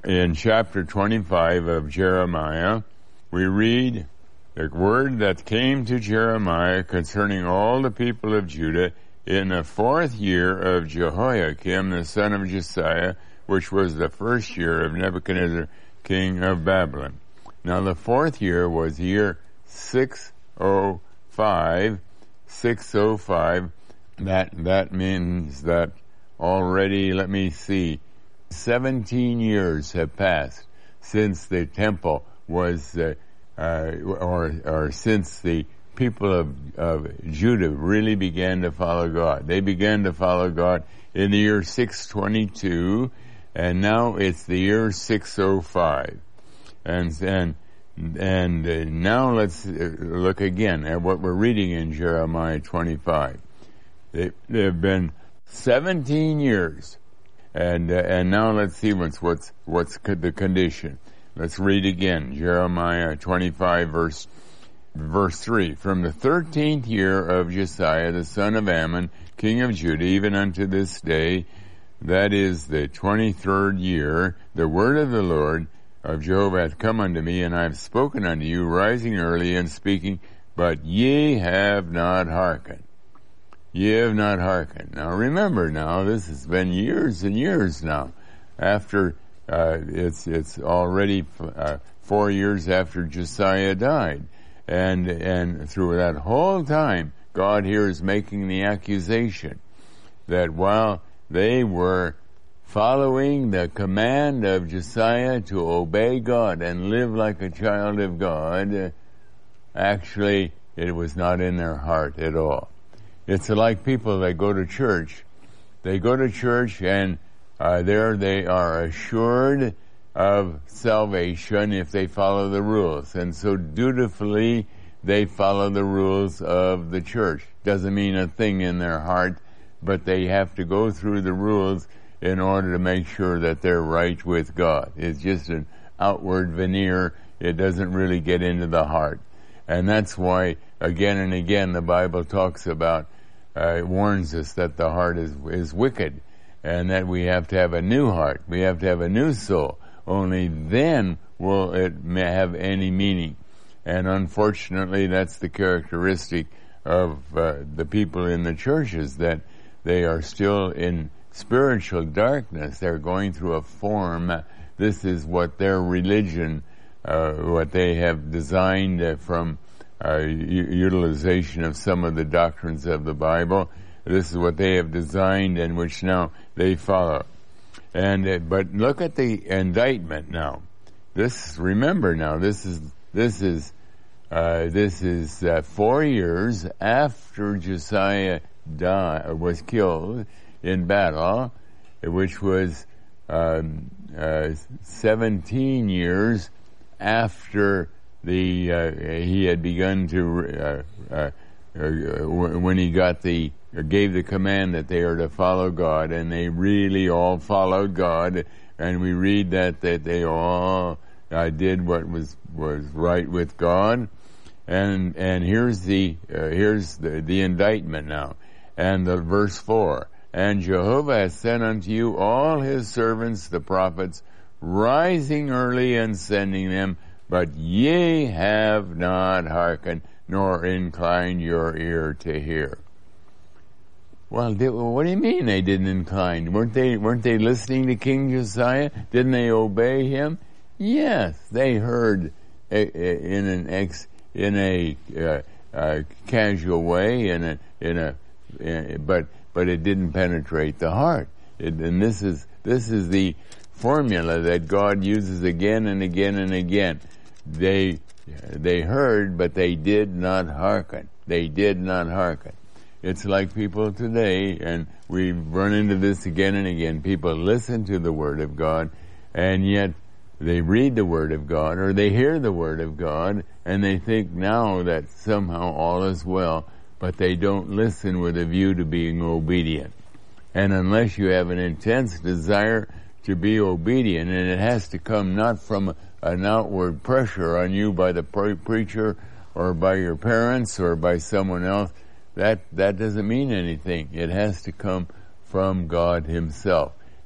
in chapter 25 of Jeremiah, we read the word that came to Jeremiah concerning all the people of Judah in the 4th year of Jehoiakim, the son of Josiah, which was the 1st year of Nebuchadnezzar, king of Babylon. Now the 4th year was year 605. 605. That means that already, 17 years have passed since the temple was, or since the people of Judah really began to follow God. They began to follow God in the year 622, and now it's the year 605. And now let's look again at what we're reading in Jeremiah 25. There have been 17 years, and now let's see what's the condition. Let's read again, Jeremiah 25, verse 3. From the 13th year of Josiah, the son of Ammon, king of Judah, even unto this day, that is the 23rd year, the word of the Lord of Jehovah hath come unto me, and I have spoken unto you, rising early and speaking, but ye have not hearkened. Ye have not hearkened. Now remember now, this has been years and years now. After, it's already 4 years after Josiah died. And through that whole time, God here is making the accusation that while they were following the command of Josiah to obey God and live like a child of God, actually it was not in their heart at all. It's like people that go to church. They go to church and there they are assured of salvation if they follow the rules. And so dutifully they follow the rules of the church. Doesn't mean a thing in their heart, but they have to go through the rules in order to make sure that they're right with God. It's just an outward veneer. It doesn't really get into the heart. And that's why again and again the Bible talks about, warns us that the heart is wicked, and that we have to have a new heart. We have to have a new soul. Only then will it have any meaning. And unfortunately, that's the characteristic of the people in the churches, that they are still in spiritual darkness. They're going through a form. This is what their religion, what they have designed from utilization of some of the doctrines of the Bible. This is what they have designed, and which now they follow. And but look at the indictment now. Remember now, this is 4 years after Josiah was killed in battle, which was 17 years after he had begun to when he gave the command that they are to follow God, and they really all followed God, and we read that they all did what was right with God, and here's the indictment now, and the verse 4. And Jehovah hath sent unto you all his servants the prophets, rising early and sending them, but ye have not hearkened, nor inclined your ear to hear. Well, what do you mean they didn't incline? Weren't they listening to King Josiah? Didn't they obey him? Yes, they heard in a casual way, but it didn't penetrate the heart. And this is the formula that God uses again and again and again. They heard, but they did not hearken. They did not hearken. It's like people today, and we run into this again and again. People listen to the Word of God, and yet they read the Word of God, or they hear the Word of God, and they think now that somehow all is well, but they don't listen with a view to being obedient. And unless you have an intense desire to be obedient, and it has to come not from an outward pressure on you by the preacher or by your parents or by someone else, that doesn't mean anything. It has to come from God himself.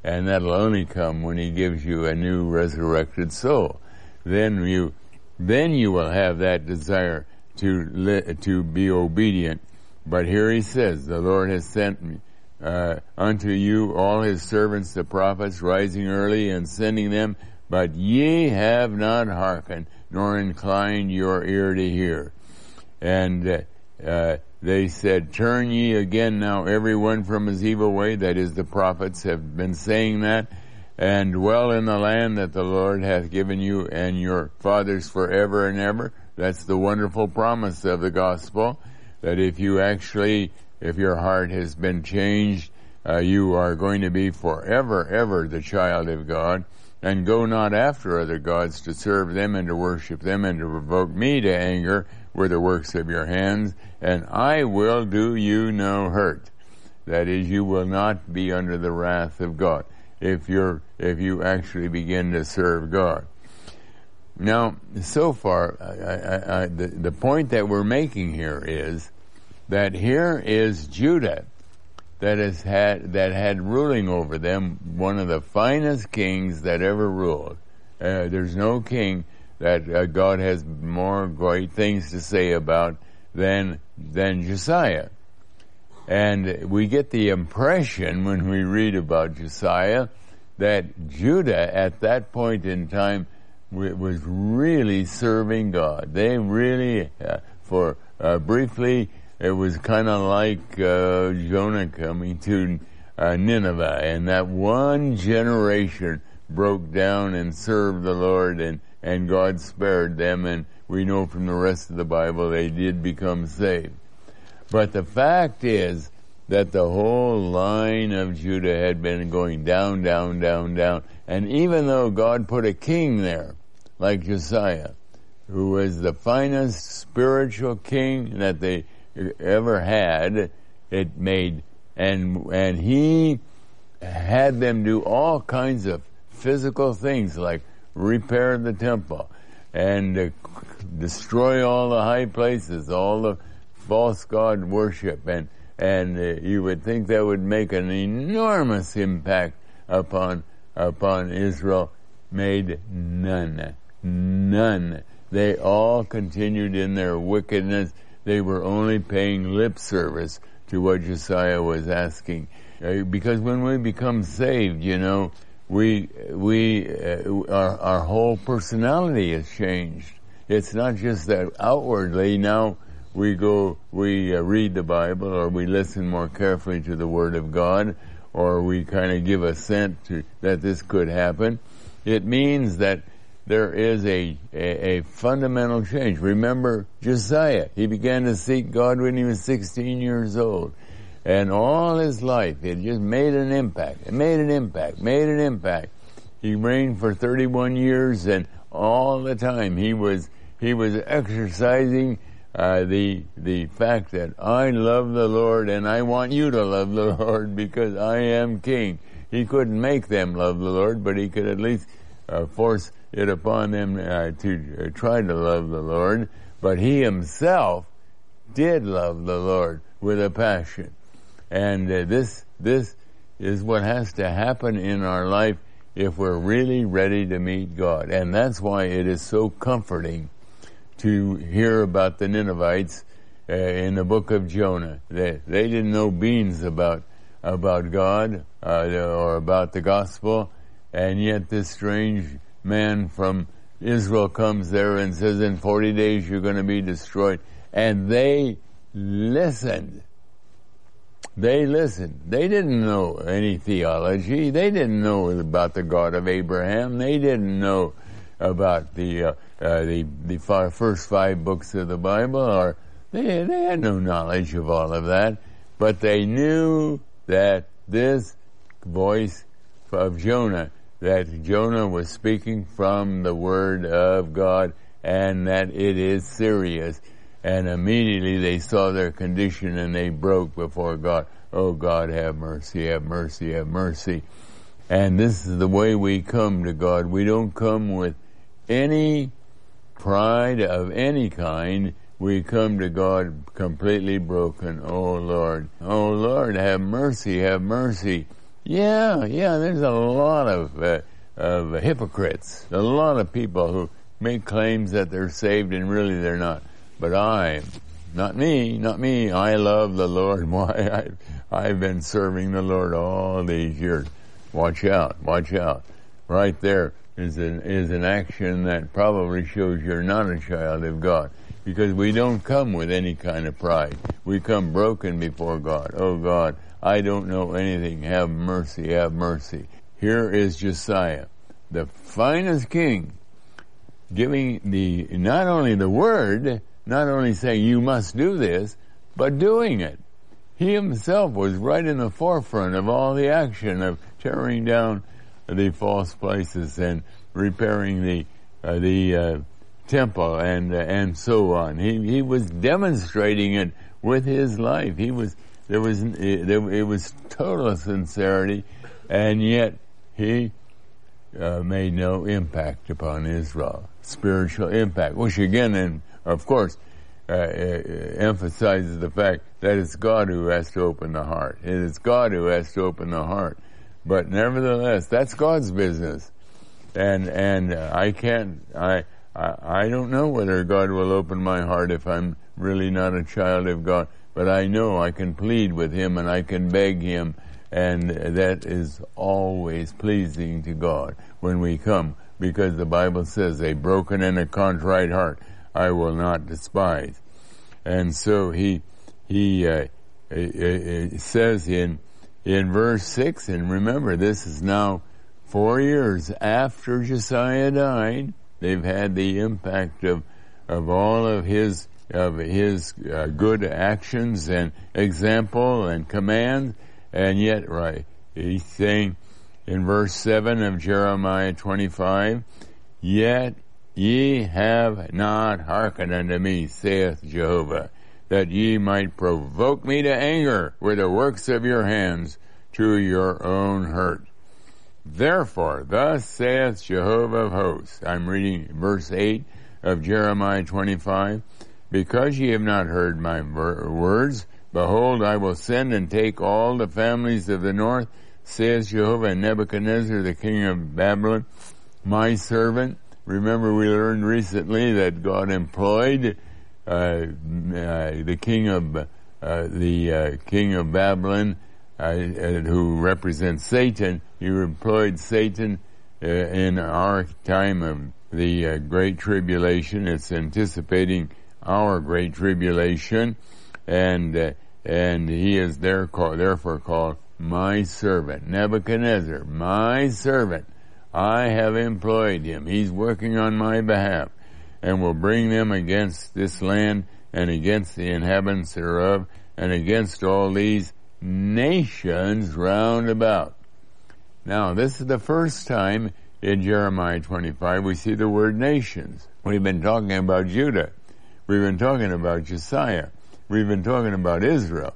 And that'll only come when he gives you a new resurrected soul. Then you will have that desire to be obedient. But here he says, the Lord has sent me unto you all his servants the prophets, rising early and sending them, but ye have not hearkened, nor inclined your ear to hear. And they said, turn ye again now every one from his evil way. That is, the prophets have been saying that. And dwell in the land that the Lord hath given you and your fathers forever and ever. That's the wonderful promise of the gospel, that if your heart has been changed, you are going to be forever, ever the child of God. And go not after other gods to serve them and to worship them and to provoke me to anger with the works of your hands, and I will do you no hurt. That is, you will not be under the wrath of God if you actually begin to serve God. Now, so far, the point that we're making here is that here is Judah that had ruling over them one of the finest kings that ever ruled. There's no king that God has more great things to say about than Josiah. And we get the impression when we read about Josiah that Judah at that point in time was really serving God. They really, briefly, it was kind of like Jonah coming to Nineveh, and that one generation broke down and served the Lord, and God spared them, and we know from the rest of the Bible they did become saved. But the fact is that the whole line of Judah had been going down, down, down, down, and even though God put a king there, like Josiah, who was the finest spiritual king that they ever had, and he had them do all kinds of physical things like repair the temple and destroy all the high places, all the false god worship, and you would think that would make an enormous impact upon Israel. Made none. They all continued in their wickedness. They were only paying lip service to what Josiah was asking. Because when we become saved, our whole personality is changed. It's not just that outwardly now we read the Bible, or we listen more carefully to the Word of God, or we kind of give assent to that this could happen. It means that there is a fundamental change. Remember Josiah. He began to seek God when he was 16 years old. And all his life, it just made an impact. It made an impact. He reigned for 31 years, and all the time he was exercising the fact that I love the Lord and I want you to love the Lord because I am king. He couldn't make them love the Lord, but he could at least force it upon them to try to love the Lord. But he himself did love the Lord with a passion. And this is what has to happen in our life if we're really ready to meet God. And that's why it is so comforting to hear about the Ninevites in the book of Jonah. They didn't know beans about God or about the gospel, and yet this strange man from Israel comes there and says, in 40 days you're going to be destroyed. And they listened. They didn't know any theology. They didn't know about the God of Abraham. They didn't know about the first 5 books of the Bible, or they had no knowledge of all of that. But they knew that this voice of Jonah, that Jonah was speaking from the Word of God, and that it is serious. And immediately they saw their condition and they broke before God. Oh God, have mercy, have mercy, have mercy. And this is the way we come to God. We don't come with any pride of any kind. We come to God completely broken. Oh Lord, have mercy, have mercy. Yeah, there's a lot of hypocrites, a lot of people who make claims that they're saved and really they're not. But not me, I love the Lord. Why, I've been serving the Lord all these years. Watch out. Right there is an action that probably shows you're not a child of God. Because we don't come with any kind of pride. We come broken before God. Oh God, I don't know anything. Have mercy, have mercy. Here is Josiah, the finest king, giving not only the word, not only saying you must do this, but doing it. He himself was right in the forefront of all the action of tearing down the false places and repairing the temple and so on. He was demonstrating it with his life. It was total sincerity, and yet he made no impact upon Israel, spiritual impact, which again, and of course, emphasizes the fact that it's God who has to open the heart. It is God who has to open the heart. But nevertheless, that's God's business. And I don't know whether God will open my heart if I'm really not a child of God. But I know I can plead with Him and I can beg Him, and that is always pleasing to God when we come, because the Bible says, a broken and a contrite heart I will not despise. And so he says in verse 6, and remember, this is now 4 years after Josiah died. They've had the impact of all of his good actions and example and command, and yet, right, he's saying in verse 7 of Jeremiah 25, yet ye have not hearkened unto me, saith Jehovah, that ye might provoke me to anger with the works of your hands to your own hurt. Therefore, thus saith Jehovah of hosts, I'm reading verse 8 of Jeremiah 25, because ye have not heard my words, behold, I will send and take all the families of the north, says Jehovah, and Nebuchadnezzar, the king of Babylon, my servant. Remember, we learned recently that God employed the king of Babylon, who represents Satan. He employed Satan in our time of the Great Tribulation. It's anticipating our Great Tribulation, and he is therefore called my servant. Nebuchadnezzar, my servant. I have employed him. He's working on my behalf, and will bring them against this land and against the inhabitants thereof and against all these nations round about. Now, this is the first time in Jeremiah 25 we see the word nations. We've been talking about Judah. We've been talking about Josiah. We've been talking about Israel.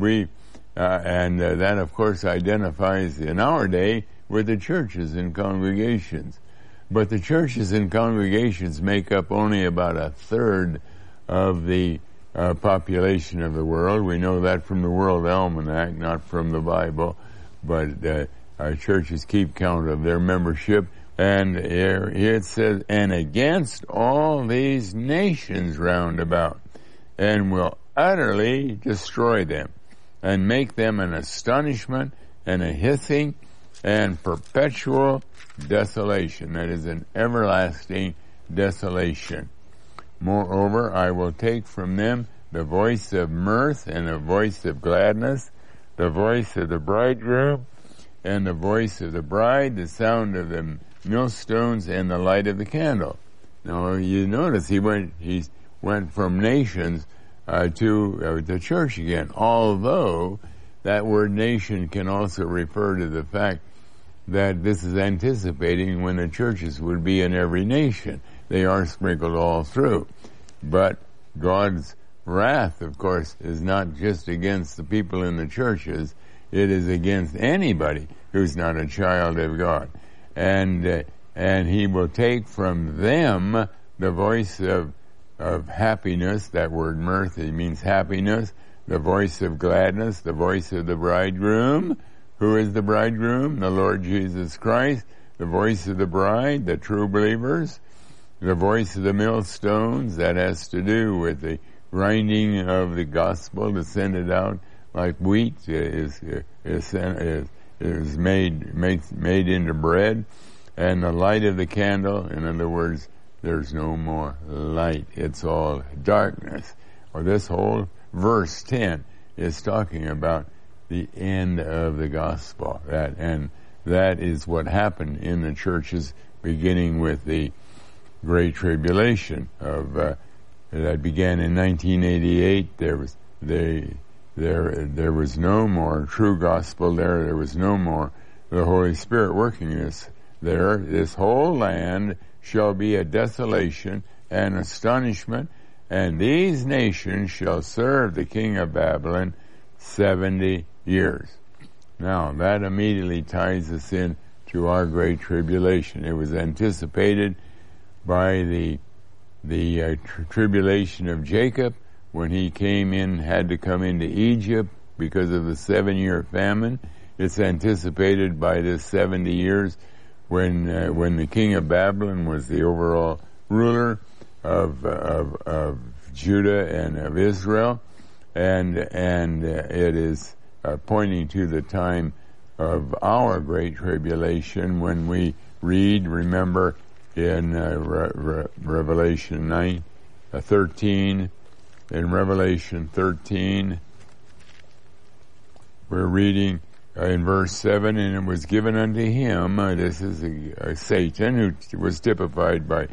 And that, of course, identifies in our day with the churches and congregations. But the churches and congregations make up only about a third of the population of the world. We know that from the World Almanac, not from the Bible. But our churches keep count of their membership. And here it says, and against all these nations round about, and will utterly destroy them, and make them an astonishment and a hissing and perpetual desolation. That is an everlasting desolation. Moreover, I will take from them the voice of mirth and the voice of gladness, the voice of the bridegroom and the voice of the bride, the sound of the millstones and the light of the candle. Now you notice he went from nations to the church again, although that word nation can also refer to the fact that this is anticipating when the churches would be in every nation. They are sprinkled all through. But God's wrath, of course, is not just against the people in the churches. It is against anybody who's not a child of God. And he will take from them the voice of happiness. That word mirth, it means happiness. The voice of gladness, the voice of the bridegroom, Who is the bridegroom? The Lord Jesus Christ. The voice of the bride, the true believers. The voice of the millstones, that has to do with the grinding of the gospel to send it out like wheat is made into bread. And the light of the candle, in other words, there's no more light. It's all darkness. Or this whole verse 10 is talking about the end of the gospel. That is what happened in the churches, beginning with the Great Tribulation that began in 1988. There was no more true gospel there. There was no more the Holy Spirit working there. This whole land shall be a desolation and astonishment, and these nations shall serve the king of Babylon 70 years. Now, that immediately ties us in to our Great Tribulation. It was anticipated by the tribulation of Jacob when he had to come into Egypt because of the 7-year famine. It's anticipated by this 70 years when the king of Babylon was the overall ruler of Judah and of Israel, and it is pointing to the time of our Great Tribulation when we remember in Revelation 13, in Revelation 13, we're reading in verse 7, and it was given unto him, this is Satan, who was typified by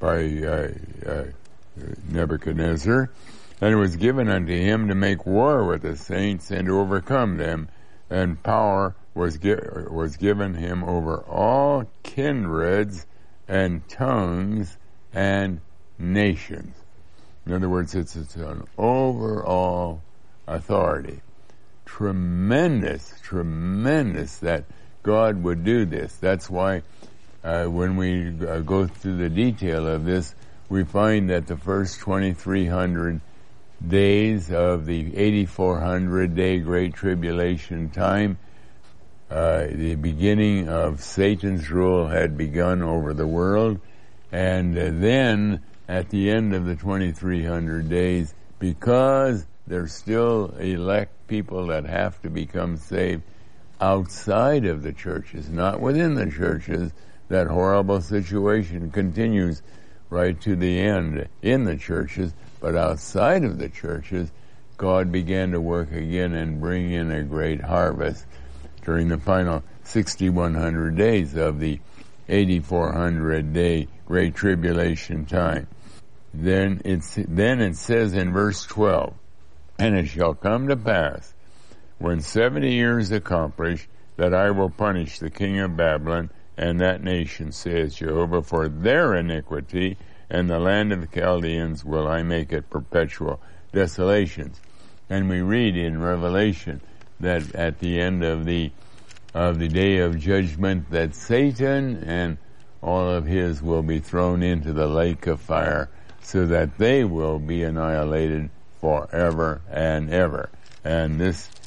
Nebuchadnezzar, and it was given unto him to make war with the saints and to overcome them, and power was given him over all kindreds and tongues and nations. In other words, it's an overall authority. Tremendous that God would do this. That's why when we go through the detail of this, we find that the first 2,300 days of the 8,400-day Great Tribulation time, the beginning of Satan's rule had begun over the world, and then at the end of the 2,300 days, because there's still elect people that have to become saved outside of the churches, not within the churches, that horrible situation continues right to the end in the churches, but outside of the churches, God began to work again and bring in a great harvest during the final 6,100 days of the 8,400-day Great Tribulation time. Then it says in verse 12, and it shall come to pass, when 70 years accomplish, that I will punish the king of Babylon and that nation, says Jehovah, for their iniquity, and the land of the Chaldeans will I make it perpetual desolations. And we read in Revelation that at the end of the day of judgment, that Satan and all of his will be thrown into the lake of fire, so that they will be annihilated forever and ever. And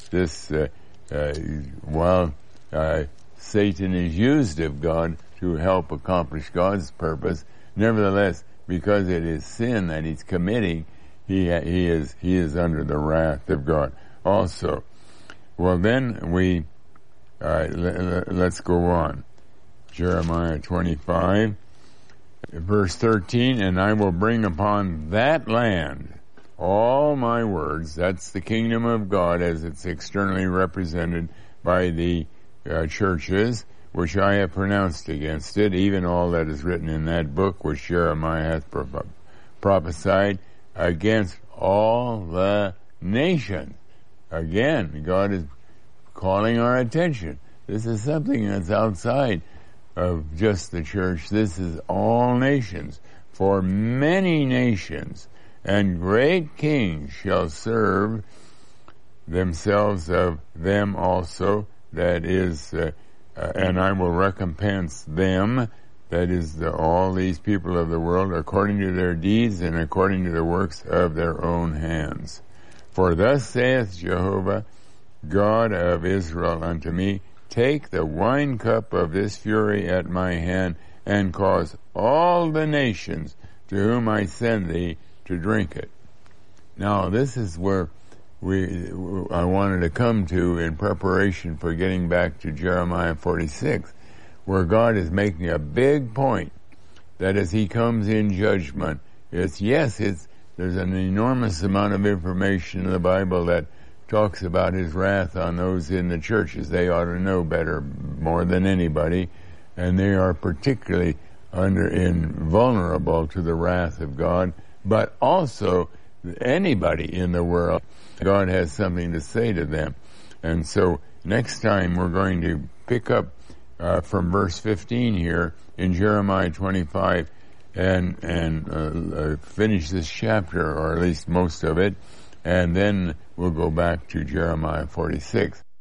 while Satan is used of God to help accomplish God's purpose, nevertheless, because it is sin that he's committing, he is under the wrath of God also. Well, then let's go on. Jeremiah 25, verse 13, and I will bring upon that land all my words. That's the kingdom of God as it's externally represented by the churches, which I have pronounced against it, even all that is written in that book which Jeremiah hath prophesied against all the nations. Again, God is calling our attention. This is something that's outside of just the church. This is all nations. For many nations and great kings shall serve themselves of them also, that is, and I will recompense them, that is, all these people of the world, according to their deeds and according to the works of their own hands. For thus saith Jehovah, God of Israel, unto me, take the wine cup of this fury at my hand, and cause all the nations to whom I send thee to drink it. Now, this is where I wanted to come to in preparation for getting back to Jeremiah 46, where God is making a big point that as he comes in judgment, there's an enormous amount of information in the Bible that talks about his wrath on those in the churches. They ought to know better, more than anybody, and they are particularly vulnerable to the wrath of God, but also anybody in the world. God has something to say to them. And so next time we're going to pick up from verse 15 here in Jeremiah 25 and finish this chapter, or at least most of it, and then we'll go back to Jeremiah 46.